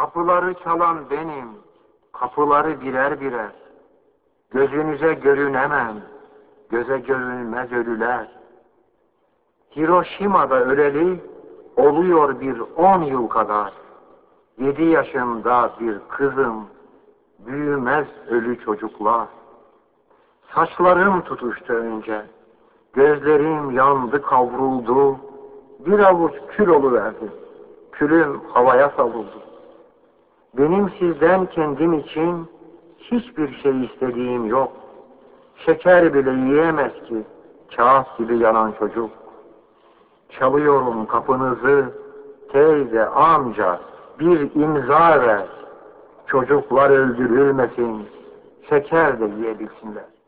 Kapıları çalan benim, kapıları birer birer. Gözünüze görünemem, göze görünmez ölüler. Hiroşima'da öleli oluyor bir 10 yıl kadar. 7 yaşında bir kızım, büyümez ölü çocuklar. Saçlarım tutuştu önce, gözlerim yandı kavruldu, bir avuç kül oluverdi, külüm havaya savruldu. Benim sizden kendim için hiçbir şey istediğim yok. Şeker bile yiyemez ki kağıt gibi yanan çocuk. Çalıyorum kapınızı, teyze, amca, bir imza ver. Çocuklar öldürülmesin, şeker de yiyebilsinler.